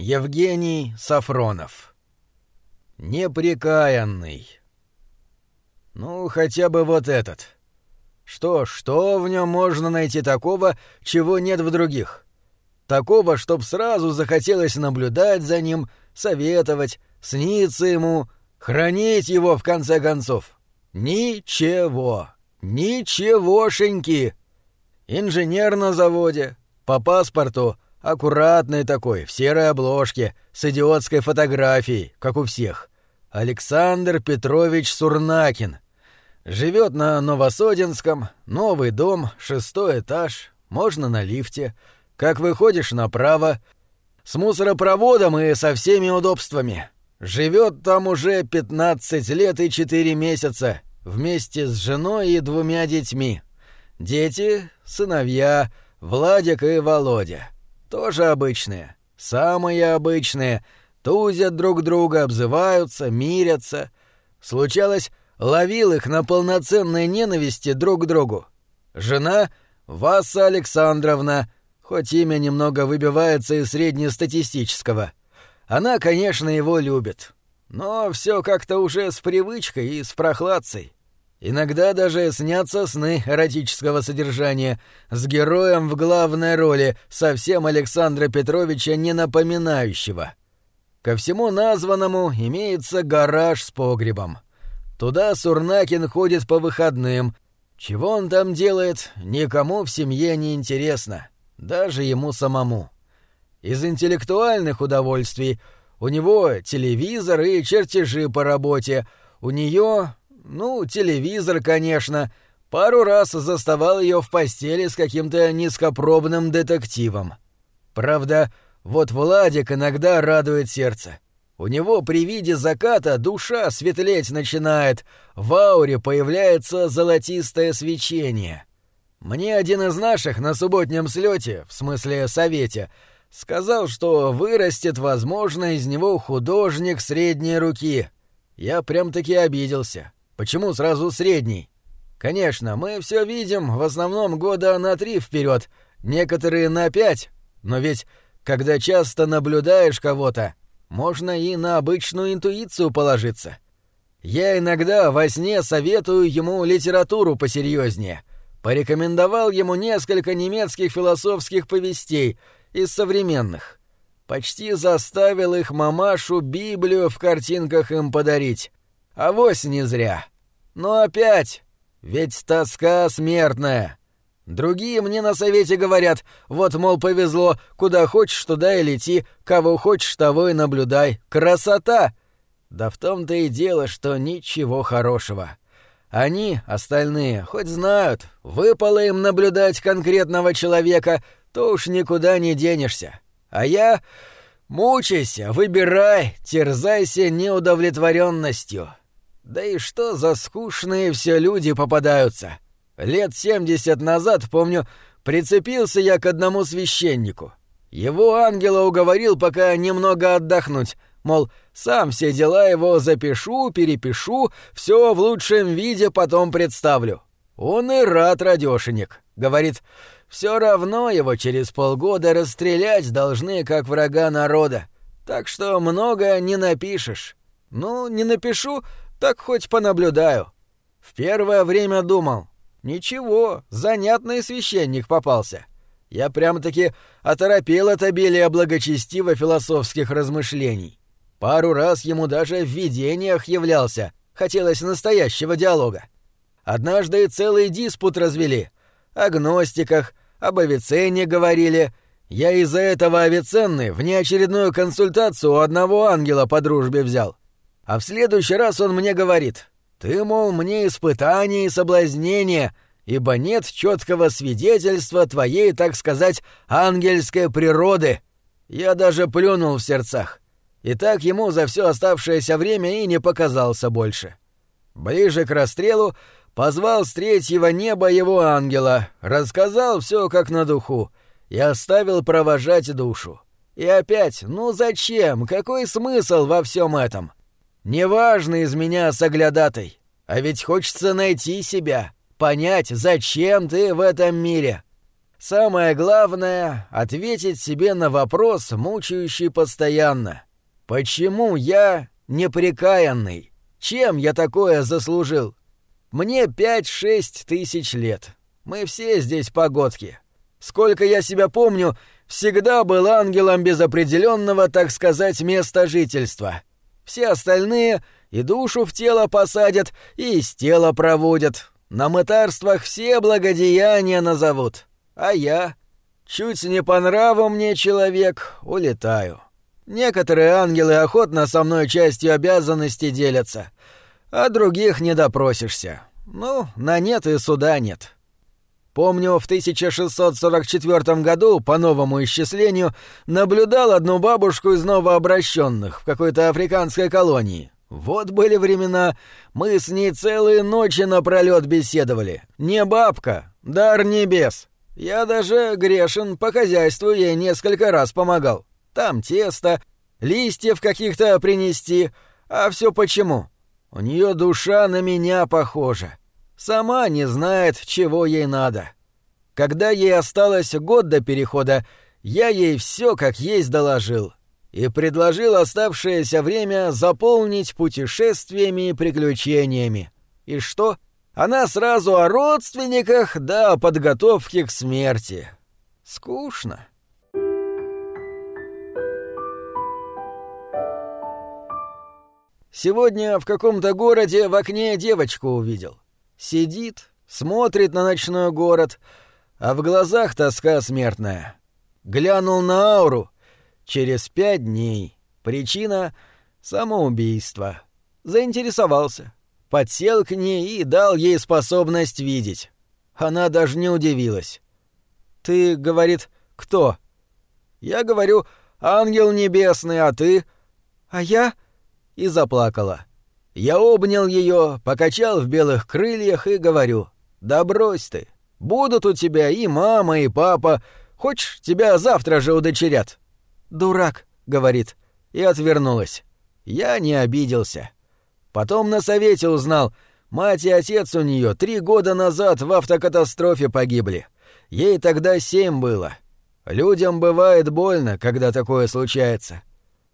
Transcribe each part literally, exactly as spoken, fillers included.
Евгений Сафронов. Непрекаянный. Ну, хотя бы вот этот. Что, что в нем можно найти такого, чего нет в других? Такого, чтоб сразу захотелось наблюдать за ним, советовать, сниться ему, хранить его в конце концов. Ничего. Ничегошеньки. Инженер на заводе, по паспорту аккуратный такой, в серой обложке, с идиотской фотографией, как у всех. Александр Петрович Сурнакин. Живет на Новосодинском, новый дом, шестой этаж, можно на лифте. Как выходишь направо, с мусоропроводом и со всеми удобствами. Живет там уже пятнадцать лет и четыре месяца, вместе с женой и двумя детьми. Дети — сыновья, Владик и Володя. Тоже обычные, самые обычные, тузят друг друга, обзываются, мирятся. Случалось, ловил их на полноценной ненависти друг к другу. Жена — Васа Александровна, хоть имя немного выбивается из среднестатистического. Она, конечно, его любит, но все как-то уже с привычкой и с прохладцей. Иногда даже снятся сны эротического содержания с героем в главной роли, совсем Александра Петровича не напоминающего. Ко всему названному имеется гараж с погребом. Туда Сурнакин ходит по выходным. Чего он там делает, никому в семье не интересно, даже ему самому. Из интеллектуальных удовольствий у него телевизор и чертежи по работе, у нее... Ну, телевизор, конечно. Пару раз заставал ее в постели с каким-то низкопробным детективом. Правда, вот Владик иногда радует сердце. У него при виде заката душа светлеть начинает, в ауре появляется золотистое свечение. Мне один из наших на субботнем слете, в смысле совете, сказал, что вырастет, возможно, из него художник средней руки. Я прям-таки обиделся. Почему сразу средний? Конечно, мы все видим в основном года на три вперед, некоторые на пять, но ведь, когда часто наблюдаешь кого-то, можно и на обычную интуицию положиться. Я иногда во сне советую ему литературу посерьезнее. Порекомендовал ему несколько немецких философских повестей из современных. Почти заставил их мамашу Библию в картинках им подарить. Авось не зря. Но опять, ведь тоска смертная. Другие мне на совете говорят, вот, мол, повезло, куда хочешь, туда и лети, кого хочешь, того и наблюдай. Красота! Да в том-то и дело, что ничего хорошего. Они, остальные, хоть знают, выпало им наблюдать конкретного человека, то уж никуда не денешься. А я... Мучайся, выбирай, терзайся неудовлетворенностью. Да и что за скучные все люди попадаются. Лет семьдесят назад, помню, прицепился я к одному священнику. Его ангела уговорил пока немного отдохнуть, мол, сам все дела его запишу, перепишу, все в лучшем виде потом представлю. Он и рад, радешенек. Говорит, все равно его через полгода расстрелять должны как врага народа, так что много не напишешь. Ну, не напишу, так хоть понаблюдаю. В первое время думал, ничего, занятный священник попался. Я прямо-таки оторопел от обилия благочестиво-философских размышлений. Пару раз ему даже в видениях являлся, хотелось настоящего диалога. Однажды целый диспут развели. О гностиках, об Авиценне говорили. Я из-за этого Авиценны внеочередную консультацию у одного ангела по дружбе взял. А в следующий раз он мне говорит, ты, мол, мне испытание и соблазнение, ибо нет четкого свидетельства твоей, так сказать, ангельской природы. Я даже плюнул в сердцах. И так ему за все оставшееся время и не показался больше. Ближе к расстрелу позвал с третьего неба его ангела, рассказал все как на духу и оставил провожать душу. И опять, ну зачем, какой смысл во всем этом? Неважно из меня соглядатай, а ведь хочется найти себя, понять, зачем ты в этом мире. Самое главное — ответить себе на вопрос, мучающий постоянно. Почему я непрекаянный? Чем я такое заслужил? Мне пять-шесть тысяч лет. Мы все здесь погодки. Сколько я себя помню, всегда был ангелом без определенного, так сказать, места жительства. Все остальные и душу в тело посадят, и из тела проводят. На мытарствах все благодеяния назовут. А я, чуть не по нраву мне человек, улетаю. Некоторые ангелы охотно со мной частью обязанностей делятся, а других не допросишься. Ну, на нет и суда нет. Помню, в тысяча шестьсот сорок четвёртом году, по новому исчислению, наблюдал одну бабушку из новообращенных в какой-то африканской колонии. Вот были времена, мы с ней целые ночи напролёт беседовали. Не бабка, дар небес. Я даже грешен, по хозяйству ей несколько раз помогал. Там тесто, листьев каких-то принести. А все почему? У нее душа на меня похожа. Сама не знает, чего ей надо. Когда ей осталось год до перехода, я ей все как есть доложил. И предложил оставшееся время заполнить путешествиями и приключениями. И что? Она сразу о родственниках да о подготовке к смерти. Скучно. Сегодня в каком-то городе в окне девочку увидел. Сидит, смотрит на ночной город, а в глазах тоска смертная. Глянул на ауру. Через пять дней. Причина — самоубийство. Заинтересовался. Подсел к ней и дал ей способность видеть. Она даже не удивилась. «Ты, — говорит, — кто?» Я говорю: «Ангел небесный, а ты?» «А я?» И заплакала. Я обнял ее, покачал в белых крыльях и говорю: «Да брось ты. Будут у тебя и мама, и папа. Хочешь, тебя завтра же удочерят?» «Дурак», — говорит, и отвернулась. Я не обиделся. Потом на совете узнал, мать и отец у нее три года назад в автокатастрофе погибли. Ей тогда семь было. Людям бывает больно, когда такое случается.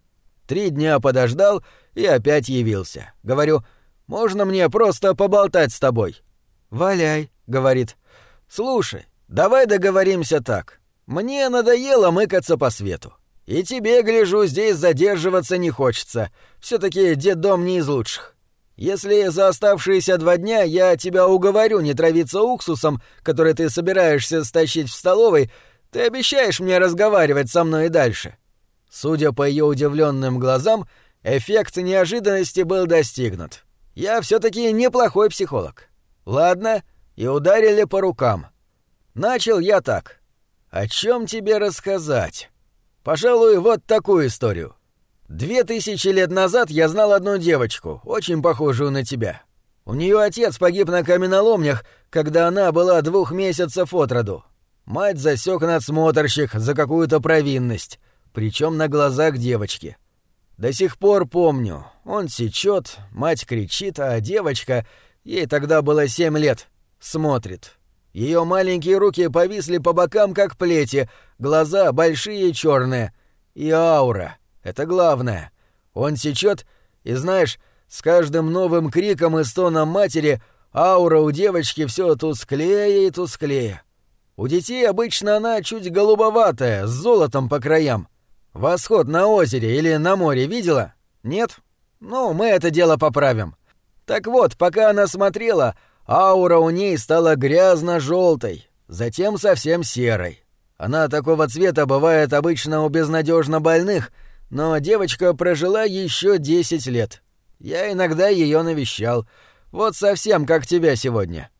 Три дня подождал и опять явился. Говорю: «Можно мне просто поболтать с тобой?» «Валяй», — говорит. «Слушай, давай договоримся так. Мне надоело мыкаться по свету. И тебе, гляжу, здесь задерживаться не хочется. Все-таки детдом не из лучших. Если за оставшиеся два дня я тебя уговорю не травиться уксусом, который ты собираешься стащить в столовой, ты обещаешь мне разговаривать со мной и дальше?» Судя по ее удивленным глазам, эффект неожиданности был достигнут. Я все-таки неплохой психолог. Ладно, и ударили по рукам. Начал я так. О чем тебе рассказать? Пожалуй, вот такую историю. Две тысячи лет назад я знал одну девочку, очень похожую на тебя. У нее отец погиб на каменоломнях, когда она была двух месяцев от роду. Мать засек надсмотрщик за какую-то провинность, причем на глазах девочки. До сих пор помню. Он сечет, мать кричит, а девочка, ей тогда было семь лет, смотрит. Ее маленькие руки повисли по бокам, как плети, глаза большие и черные. И аура. Это главное. Он сечет, и знаешь, с каждым новым криком и стоном матери аура у девочки все тусклее и тусклее. У детей обычно она чуть голубоватая, с золотом по краям. Восход на озере или на море видела? Нет? Ну, мы это дело поправим. Так вот, пока она смотрела, аура у ней стала грязно-желтой, затем совсем серой. Она такого цвета бывает обычно у безнадежно больных, но девочка прожила еще десять лет. Я иногда ее навещал, вот совсем как тебя сегодня.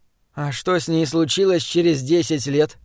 А что с ней случилось через десять лет?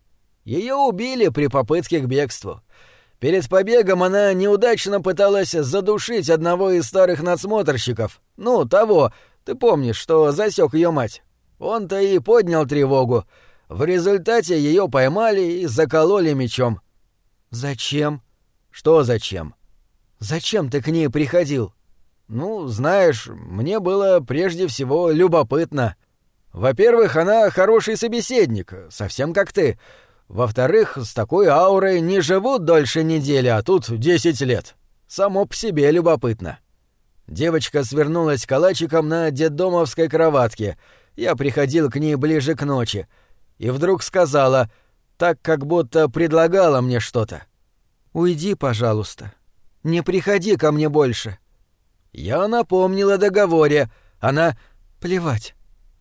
Ее убили при попытке к бегству. Перед побегом она неудачно пыталась задушить одного из старых надсмотрщиков. Ну, того, ты помнишь, что засек ее мать. Он-то и поднял тревогу. В результате ее поймали и закололи мечом. Зачем? Что зачем? Зачем ты к ней приходил? Ну, знаешь, мне было прежде всего любопытно. Во-первых, она хороший собеседник, совсем как ты. Во-вторых, с такой аурой не живут дольше недели, а тут десять лет. Само по себе любопытно. Девочка свернулась калачиком на детдомовской кроватке. Я приходил к ней ближе к ночи. И вдруг сказала, так как будто предлагала мне что-то. «Уйди, пожалуйста. Не приходи ко мне больше». Я напомнил о договоре. Она... «Плевать».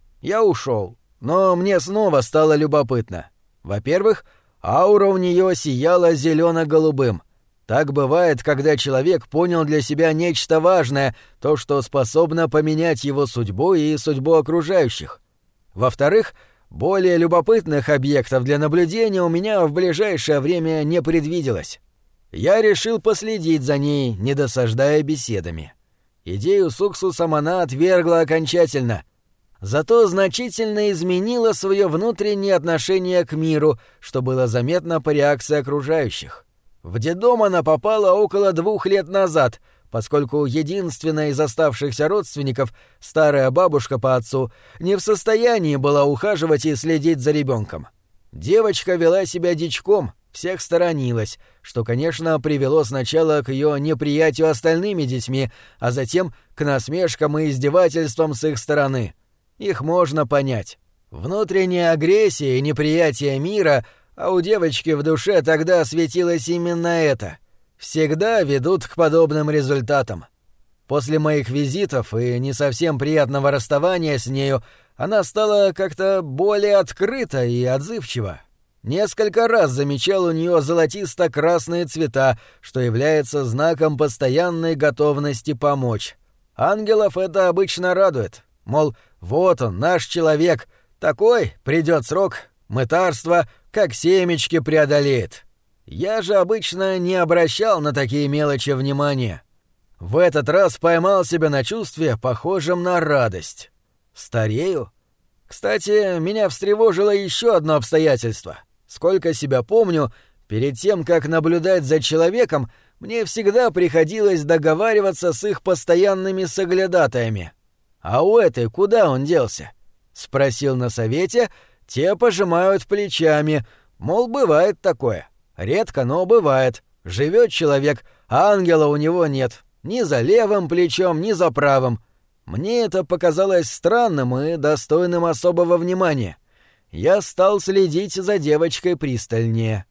Я ушел, но мне снова стало любопытно. Во-первых, аура у нее сияла зелено-голубым. Так бывает, когда человек понял для себя нечто важное, то, что способно поменять его судьбу и судьбу окружающих. Во-вторых, более любопытных объектов для наблюдения у меня в ближайшее время не предвиделось. Я решил последить за ней, не досаждая беседами. Идею с уксусом она отвергла окончательно. Зато значительно изменила свое внутреннее отношение к миру, что было заметно по реакции окружающих. В детдом она попала около двух лет назад, поскольку единственная из оставшихся родственников, старая бабушка по отцу, не в состоянии была ухаживать и следить за ребенком. Девочка вела себя дичком, всех сторонилась, что, конечно, привело сначала к ее неприятию остальными детьми, а затем к насмешкам и издевательствам с их стороны. Их можно понять. Внутренняя агрессия и неприятие мира, а у девочки в душе тогда светилось именно это, всегда ведут к подобным результатам. После моих визитов и не совсем приятного расставания с нею она стала как-то более открыта и отзывчива. Несколько раз замечал у нее золотисто-красные цвета, что является знаком постоянной готовности помочь. Ангелов это обычно радует. Мол, вот он, наш человек, такой, придет срок, мытарство, как семечки преодолеет. Я же обычно не обращал на такие мелочи внимания. В этот раз поймал себя на чувстве, похожем на радость. Старею? Кстати, меня встревожило еще одно обстоятельство. Сколько себя помню, перед тем, как наблюдать за человеком, мне всегда приходилось договариваться с их постоянными соглядатаями. «А у этой куда он делся?» — спросил на совете, те пожимают плечами, мол, бывает такое. Редко, но бывает. Живет человек, а ангела у него нет. Ни за левым плечом, ни за правым. Мне это показалось странным и достойным особого внимания. Я стал следить за девочкой пристальнее.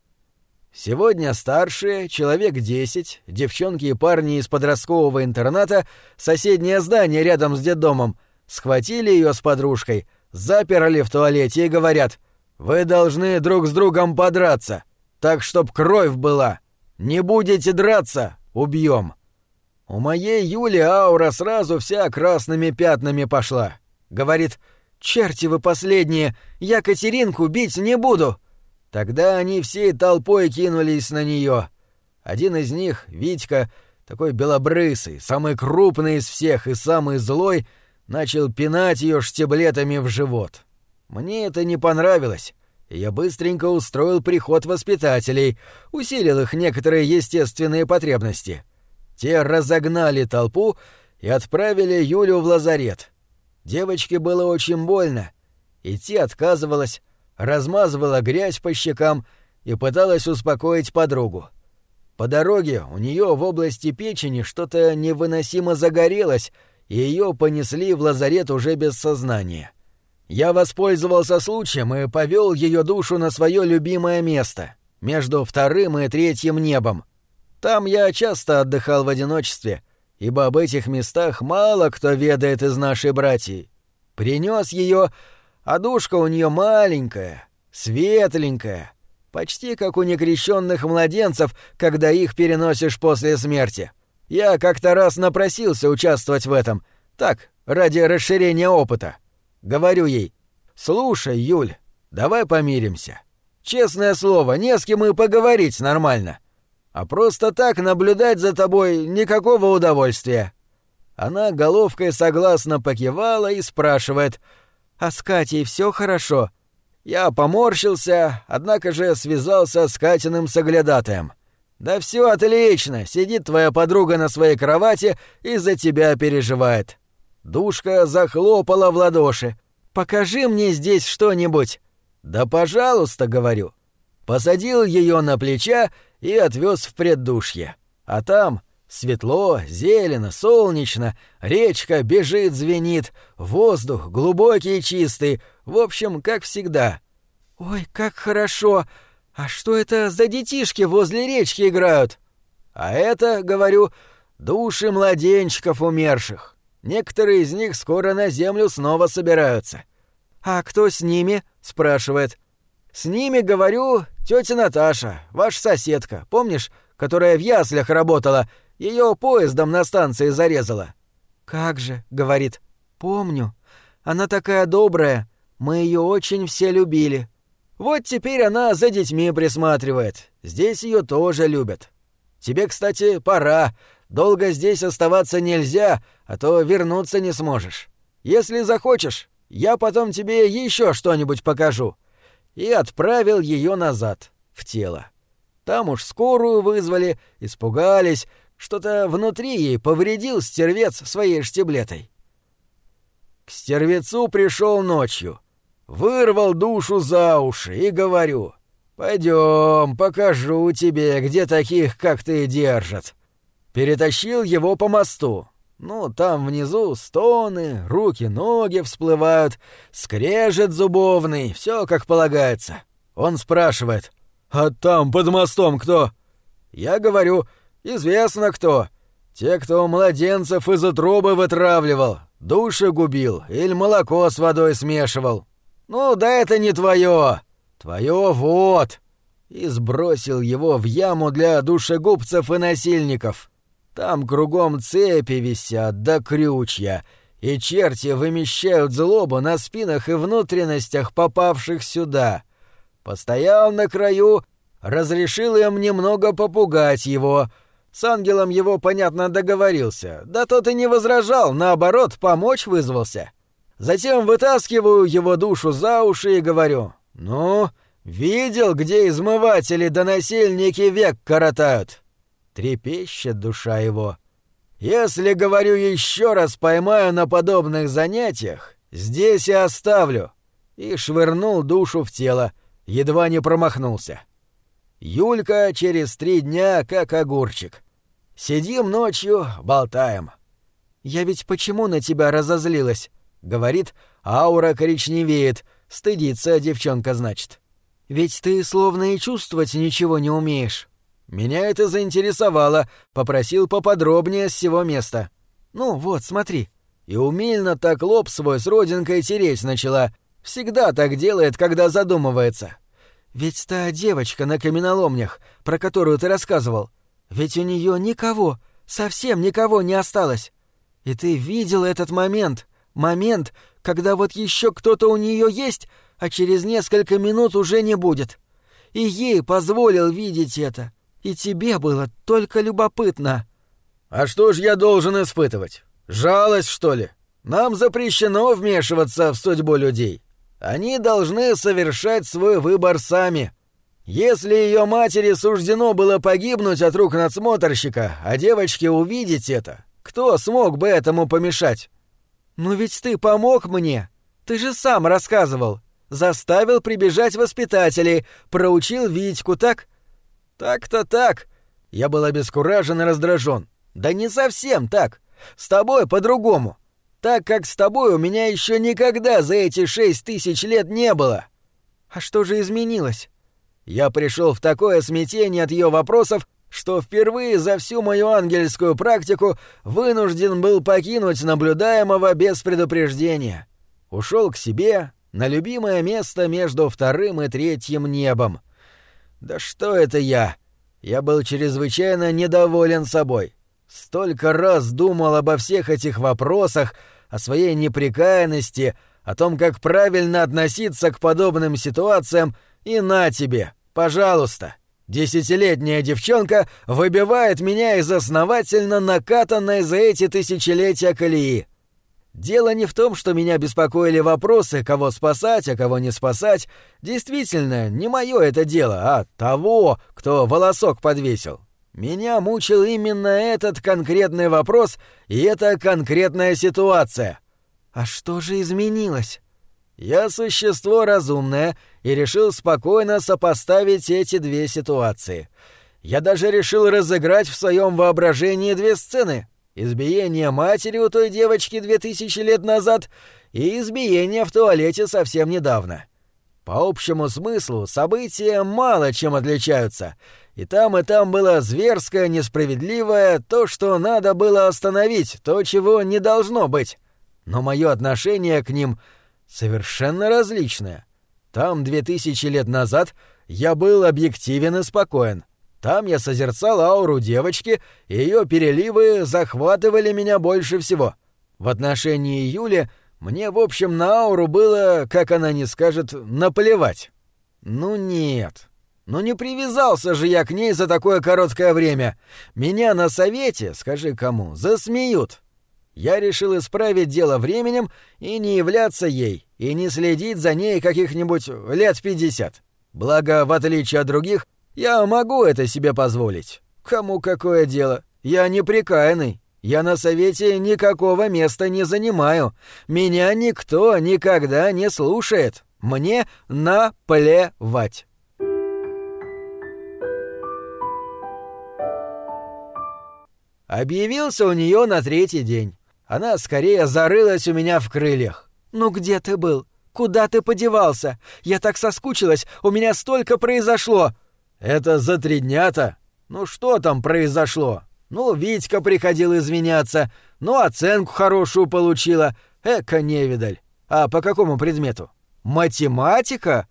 Сегодня старшие, человек десять, девчонки и парни из подросткового интерната, соседнее здание рядом с детдомом, схватили ее с подружкой, заперли в туалете и говорят: «Вы должны друг с другом подраться, так чтоб кровь была. Не будете драться — убьем». У моей Юли аура сразу вся красными пятнами пошла. Говорит: «Черти вы последние, я Катеринку бить не буду». Тогда они всей толпой кинулись на нее. Один из них, Витька, такой белобрысый, самый крупный из всех и самый злой, начал пинать ее штиблетами в живот. Мне это не понравилось, и я быстренько устроил приход воспитателей, усилил их некоторые естественные потребности. Те разогнали толпу и отправили Юлю в лазарет. Девочке было очень больно. Идти отказывалась, размазывала грязь по щекам и пыталась успокоить подругу. По дороге у нее в области печени что-то невыносимо загорелось, и ее понесли в лазарет уже без сознания. Я воспользовался случаем и повел ее душу на свое любимое место, между вторым и третьим небом. Там я часто отдыхал в одиночестве, ибо об этих местах мало кто ведает из нашей братьи. Принес ее, а душка у нее маленькая, светленькая, почти как у некрещенных младенцев, когда их переносишь после смерти. Я как-то раз напросился участвовать в этом, так, ради расширения опыта. Говорю ей: «Слушай, Юль, давай помиримся. Честное слово, не с кем и поговорить нормально. А просто так наблюдать за тобой никакого удовольствия». Она головкой согласно покивала и спрашивает: «А с Катей все хорошо?» Я поморщился, однако же связался с Катиным соглядатаем. «Да все отлично, сидит твоя подруга на своей кровати и за тебя переживает». Душка захлопала в ладоши. «Покажи мне здесь что-нибудь». «Да пожалуйста», — говорю. посадил ее на плеча и отвез в преддушье. А там светло, зелено, солнечно, речка бежит, звенит, воздух глубокий и чистый, в общем, как всегда. «Ой, как хорошо! А что это за детишки возле речки играют?» «А это, — говорю, — души младенчиков умерших. Некоторые из них скоро на землю снова собираются». «А кто с ними?» — спрашивает. «С ними, говорю, тетя Наташа, ваша соседка, помнишь, которая в яслях работала, ее поездом на станции зарезала». «Как же», — говорит, — «помню. Она такая добрая, мы ее очень все любили. Вот теперь она за детьми присматривает, здесь ее тоже любят. Тебе, кстати, пора, долго здесь оставаться нельзя, а то вернуться не сможешь. Если захочешь, я потом тебе еще что-нибудь покажу». И отправил ее назад, в тело. Там уж скорую вызвали, испугались, что-то внутри ей повредил стервец своей штиблетой. К стервецу пришел ночью, вырвал душу за уши и говорю: «Пойдем, покажу тебе, где таких, как ты, держат». Перетащил его по мосту. Ну, там внизу стоны, руки-ноги всплывают, скрежет зубовный, все как полагается. Он спрашивает: «А там под мостом кто?» Я говорю: «Известно кто. Те, кто младенцев из утробы вытравливал, души губил или молоко с водой смешивал». «Ну, да это не твое. Твое вот». И сбросил его в яму для душегубцев и насильников. Там кругом цепи висят да крючья, и черти вымещают злобу на спинах и внутренностях попавших сюда. Постоял на краю, разрешил им немного попугать его. С ангелом его, понятно, договорился, да тот и не возражал, наоборот, помочь вызвался. Затем вытаскиваю его душу за уши и говорю: «Ну, видел, где измыватели да насильники век коротают?» Трепещет душа его. «Если, говорю, еще раз поймаю на подобных занятиях, здесь и оставлю». И швырнул душу в тело, едва не промахнулся. Юлька через три дня как огурчик. Сидим ночью, болтаем. «Я ведь почему на тебя разозлилась?» — говорит, аура коричневеет, стыдится девчонка, значит. «Ведь ты словно и чувствовать ничего не умеешь». Меня это заинтересовало, попросил поподробнее с сего места. «Ну вот, смотри». И умильно так лоб свой с родинкой тереть начала. Всегда так делает, когда задумывается. «Ведь та девочка на каменоломнях, про которую ты рассказывал, ведь у нее никого, совсем никого не осталось. И ты видел этот момент, момент, когда вот еще кто-то у нее есть, а через несколько минут уже не будет. И ей позволил видеть это. И тебе было только любопытно». «А что ж я должен испытывать? Жалость, что ли? Нам запрещено вмешиваться в судьбу людей. Они должны совершать свой выбор сами. Если ее матери суждено было погибнуть от рук надсмотрщика, а девочке увидеть это, кто смог бы этому помешать?» «Ну ведь ты помог мне. Ты же сам рассказывал. Заставил прибежать воспитателей, проучил Витьку, так?» «Так-то так». Я был обескуражен и раздражен. «Да не совсем так. С тобой по-другому. Так как с тобой у меня еще никогда за эти шесть тысяч лет не было». «А что же изменилось?» Я пришел в такое смятение от ее вопросов, что впервые за всю мою ангельскую практику вынужден был покинуть наблюдаемого без предупреждения. Ушел к себе, на любимое место между вторым и третьим небом. Да что это я? Я был чрезвычайно недоволен собой. Столько раз думал обо всех этих вопросах, о своей непрекаянности, о том, как правильно относиться к подобным ситуациям, и на тебе, пожалуйста. Десятилетняя девчонка выбивает меня из основательно накатанной за эти тысячелетия колеи. Дело не в том, что меня беспокоили вопросы, кого спасать, а кого не спасать. Действительно, не мое это дело, а того, кто волосок подвесил. Меня мучил именно этот конкретный вопрос и эта конкретная ситуация. А что же изменилось? Я существо разумное и решил спокойно сопоставить эти две ситуации. Я даже решил разыграть в своем воображении две сцены: избиение матери у той девочки две тысячи лет назад и избиение в туалете совсем недавно. По общему смыслу события мало чем отличаются. И там, и там было зверское, несправедливое, то, что надо было остановить, то, чего не должно быть. Но мое отношение к ним совершенно различное. Там, две тысячи лет назад, я был объективен и спокоен. Там я созерцал ауру девочки, и ее переливы захватывали меня больше всего. В отношении Юли мне, в общем, на ауру было, как она не скажет, наплевать. Ну нет. Ну не привязался же я к ней за такое короткое время. Меня на совете, скажи кому, засмеют. Я решил исправить дело временем и не являться ей, и не следить за ней каких-нибудь лет пятьдесят. Благо, в отличие от других, я могу это себе позволить. Кому какое дело? Я неприкаянный. Я на совете никакого места не занимаю. Меня никто никогда не слушает. Мне наплевать. Объявился у нее на третий день. Она скорее зарылась у меня в крыльях. «Ну где ты был? Куда ты подевался? Я так соскучилась, у меня столько произошло!» «Это за три дня-то? Ну что там произошло? Ну, Витька приходил извиняться, ну, оценку хорошую получила. Эка невидаль. А по какому предмету? Математика?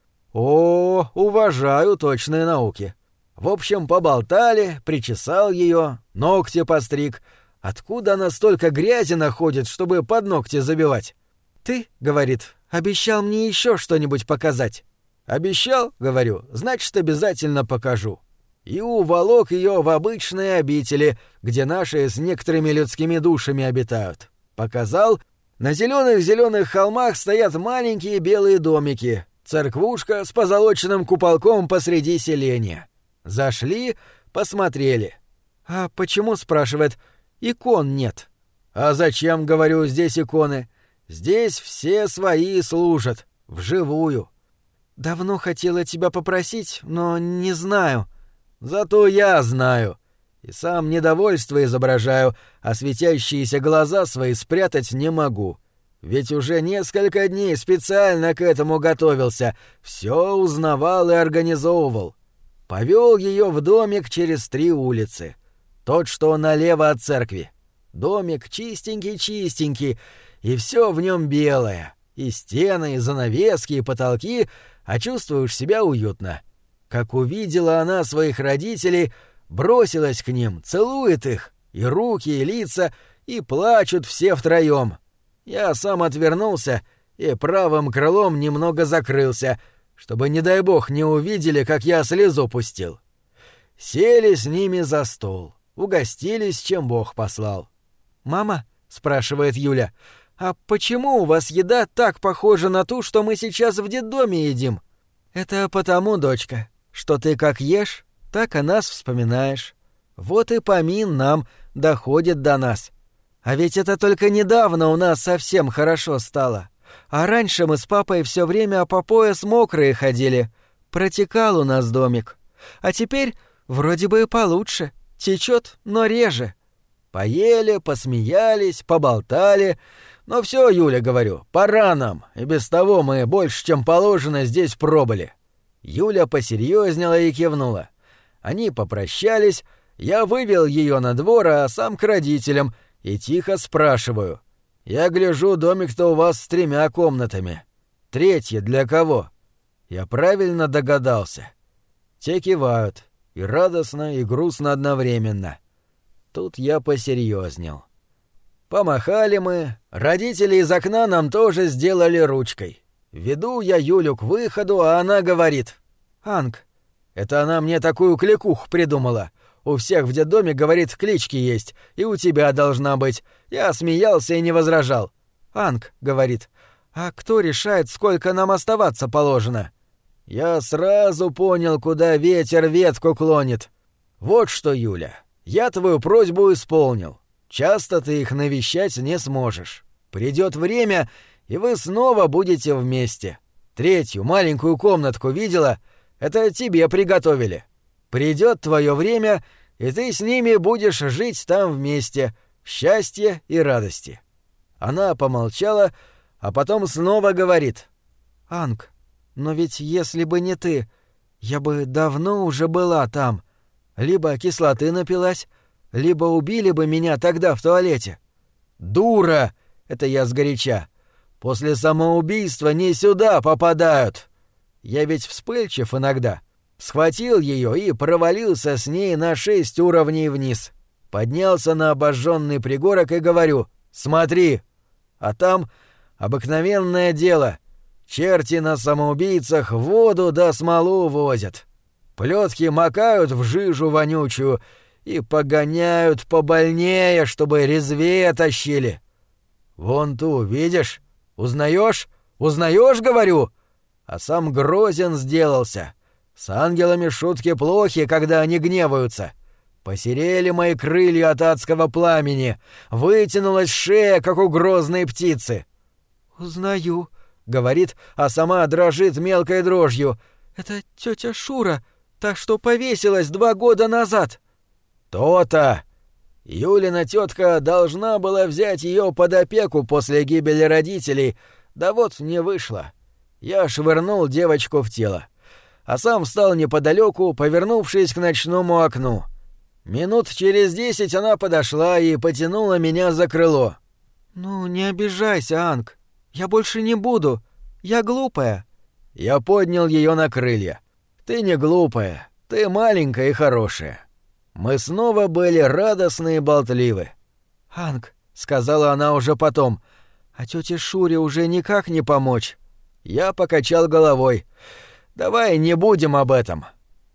О, уважаю точные науки». В общем, поболтали, причесал ее, ногти постриг. Откуда она столько грязи находит, чтобы под ногти забивать? «Ты, — говорит, — обещал мне еще что-нибудь показать». «Обещал, — говорю, — значит, обязательно покажу». И уволок ее в обычные обители, где наши с некоторыми людскими душами обитают. Показал. На зеленых-зеленых холмах стоят маленькие белые домики, церквушка с позолоченным куполком посреди селения. Зашли, посмотрели. «А почему, — спрашивает, — икон нет?» «А зачем, — говорю, — здесь иконы? Здесь все свои служат, вживую». «Давно хотела тебя попросить, но не знаю». «Зато я знаю. И сам недовольство изображаю, а светящиеся глаза свои спрятать не могу. Ведь уже несколько дней специально к этому готовился, все узнавал и организовывал. Повел ее в домик через три улицы. Тот, что налево от церкви. Домик чистенький-чистенький, и все в нем белое. И стены, и занавески, и потолки, а чувствуешь себя уютно. Как увидела она своих родителей, бросилась к ним, целует их, и руки, и лица, и плачут все втроем. Я сам отвернулся и правым крылом немного закрылся, чтобы, не дай бог, не увидели, как я слезу пустил. Сели с ними за стол, угостились, чем Бог послал. «Мама, — спрашивает Юля, — а почему у вас еда так похожа на ту, что мы сейчас в детдоме едим?» «Это потому, дочка, что ты как ешь, так о нас вспоминаешь. Вот и помин нам доходит до нас. А ведь это только недавно у нас совсем хорошо стало. А раньше мы с папой все время по пояс мокрые ходили. Протекал у нас домик. А теперь вроде бы и получше. Течет, но реже». Поели, посмеялись, поболтали. «Ну все, Юля, — говорю, — пора нам, и без того мы больше, чем положено, здесь пробыли». Юля посерьезнела и кивнула. Они попрощались, я вывел ее на двор, а сам к родителям, и тихо спрашиваю. «Я гляжу, домик-то у вас с тремя комнатами. Третья для кого?» Я правильно догадался. Те кивают, и радостно, и грустно одновременно. Тут я посерьезнел. Помахали мы, родители из окна нам тоже сделали ручкой. Веду я Юлю к выходу, а она говорит: «Анг». Это она мне такую кликуху придумала. У всех в детдоме, говорит, клички есть, и у тебя должна быть. Я смеялся и не возражал. «Анг», — говорит, — «а кто решает, сколько нам оставаться положено?» Я сразу понял, куда ветер ветку клонит. Вот что, Юля, я твою просьбу исполнил. Часто ты их навещать не сможешь. Придет время, и вы снова будете вместе. Третью маленькую комнатку видела? Это тебе приготовили. Придет твое время, и ты с ними будешь жить там вместе, в счастье и радости». Она помолчала, а потом снова говорит: «Анг, но ведь если бы не ты, я бы давно уже была там. Либо кислоты напилась, либо убили бы меня тогда в туалете». «Дура!» — это я сгоряча. «После самоубийства не сюда попадают. Я ведь вспыльчив иногда. Схватил ее и провалился с ней на шесть уровней вниз. Поднялся на обожженный пригорок и говорю: «Смотри!» А там обыкновенное дело. Черти на самоубийцах воду да смолу возят. Плетки макают в жижу вонючую и погоняют побольнее, чтобы резвее тащили. Вон ту, видишь? Узнаешь? Узнаешь, говорю? А сам грозен сделался. С ангелами шутки плохи, когда они гневаются. Посерели мои крылья от адского пламени, вытянулась шея, как у грозной птицы. «Узнаю», — говорит, а сама дрожит мелкой дрожью. «Это тетя Шура, та, что повесилась два года назад». «То-то! Юлина тетка должна была взять ее под опеку после гибели родителей, да вот не вышло. Я швырнул девочку в тело, а сам встал неподалеку, повернувшись к ночному окну. Минут через десять она подошла и потянула меня за крыло. «Ну, не обижайся, Анг. Я больше не буду. Я глупая». Я поднял ее на крылья. «Ты не глупая. Ты маленькая и хорошая». Мы снова были радостны и болтливы. «Анг», — сказала она уже потом, — «а тете Шуре уже никак не помочь». Я покачал головой. «Давай не будем об этом».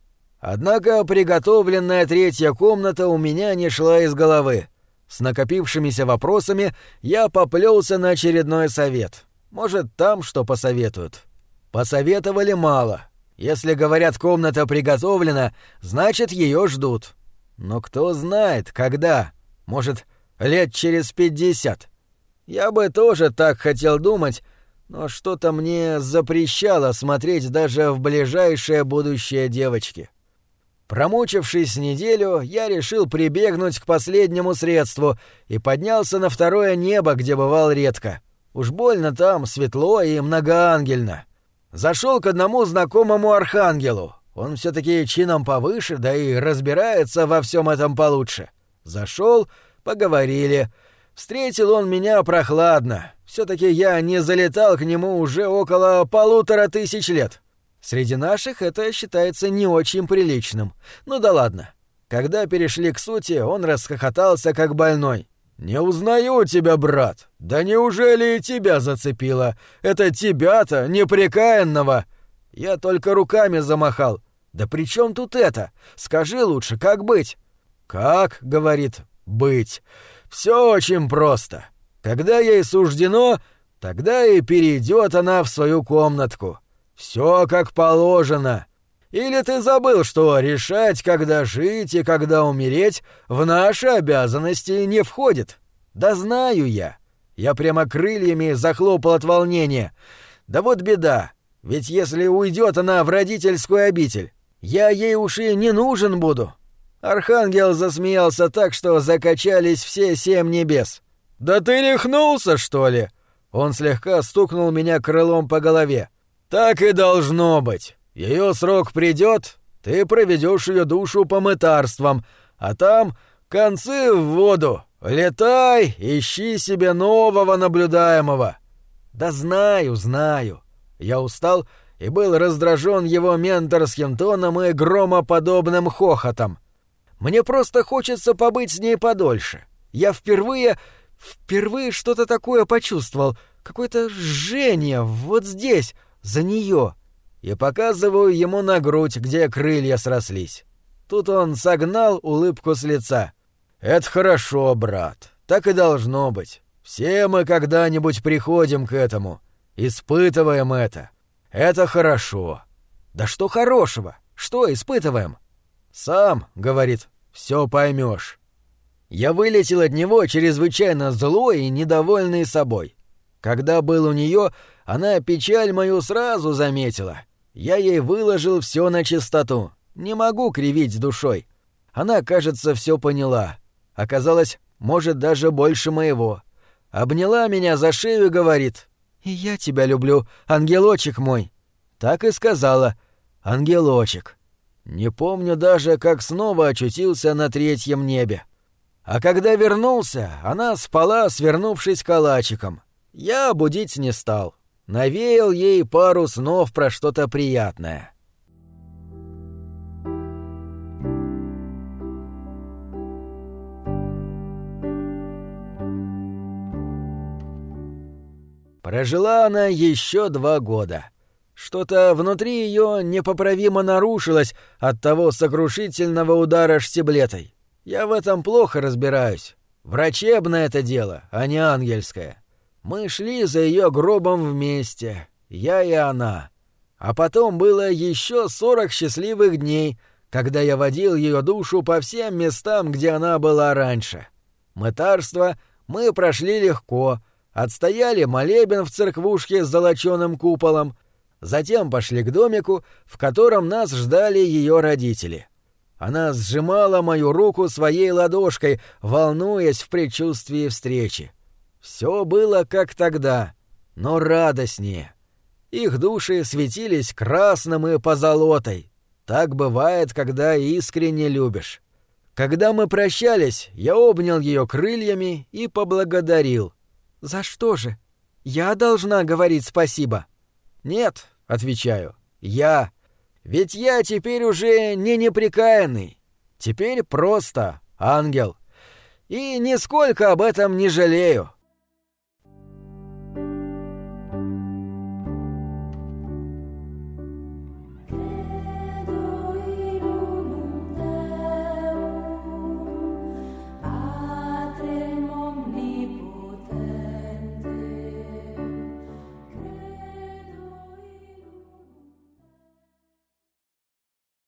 Однако приготовленная третья комната у меня не шла из головы. С накопившимися вопросами я поплелся на очередной совет. Может, там что посоветуют. Посоветовали мало. Если говорят, комната приготовлена, значит, ее ждут. Но кто знает, когда? Может, лет через пятьдесят. Я бы тоже так хотел думать, но что-то мне запрещало смотреть даже в ближайшее будущее девочки. Промучившись неделю, я решил прибегнуть к последнему средству и поднялся на второе небо, где бывал редко. Уж больно там светло и многоангельно. Зашел к одному знакомому архангелу. Он все-таки чином повыше, да и разбирается во всем этом получше. Зашел, поговорили. Встретил он меня прохладно. Все-таки я не залетал к нему уже около полутора тысяч лет. Среди наших это считается не очень приличным. Ну да ладно. Когда перешли к сути, он расхохотался как больной. «Не узнаю тебя, брат. Да неужели и тебя зацепило? Это тебя-то, непрекаянного!» Я только руками замахал. «Да при чем тут это? Скажи лучше, как быть?» «Как?» — говорит, — «быть. Все очень просто. Когда ей суждено, тогда и перейдет она в свою комнатку. Все как положено. Или ты забыл, что решать, когда жить и когда умереть, в наши обязанности не входит? Да знаю я. Я прямо крыльями захлопал от волнения. Да вот беда. Ведь если уйдет она в родительскую обитель, я ей уж и не нужен буду». Архангел засмеялся так, что закачались все семь небес. «Да ты рехнулся, что ли?» Он слегка стукнул меня крылом по голове. «Так и должно быть. Ее срок придет, ты проведешь ее душу по мытарствам, а там концы в воду. Летай, ищи себе нового наблюдаемого». «Да знаю, знаю». Я устал и был раздражен его менторским тоном и громоподобным хохотом. «Мне просто хочется побыть с ней подольше. Я впервые, впервые что-то такое почувствовал, какое-то жжение вот здесь, за нее». И показываю ему на грудь, где крылья срослись. Тут он согнал улыбку с лица. «Это хорошо, брат. Так и должно быть. Все мы когда-нибудь приходим к этому. Испытываем это. Это хорошо». «Да что хорошего? Что испытываем?» «Сам, — говорит, — все поймешь». Я вылетел от него чрезвычайно злой и недовольный собой. Когда был у нее, Она печаль мою сразу заметила. Я ей выложил все на чистоту. Не могу кривить душой. Она, кажется, все поняла. Оказалось, может, даже больше моего. Обняла меня за шею и говорит: «И я тебя люблю, ангелочек мой». Так и сказала: «Ангелочек». Не помню даже, как снова очутился на третьем небе. А когда вернулся, она спала, свернувшись калачиком. Я будить не стал. Навеял ей пару снов про что-то приятное. Прожила она еще два года. Что-то внутри ее непоправимо нарушилось от того сокрушительного удара штиблетой. Я в этом плохо разбираюсь. Врачебное это дело, а не ангельское. Мы шли за ее гробом вместе, я и она. А потом было еще сорок счастливых дней, когда я водил ее душу по всем местам, где она была раньше. Мытарство мы прошли легко, отстояли молебен в церквушке с золоченым куполом, затем пошли к домику, в котором нас ждали ее родители. Она сжимала мою руку своей ладошкой, волнуясь в предчувствии встречи. Все было как тогда, но радостнее. Их души светились красным и позолотой. Так бывает, когда искренне любишь. Когда мы прощались, я обнял ее крыльями и поблагодарил. «За что же? Я должна говорить спасибо?» «Нет», — отвечаю, — «я. Ведь я теперь уже не непрекаянный. Теперь просто ангел. И нисколько об этом не жалею.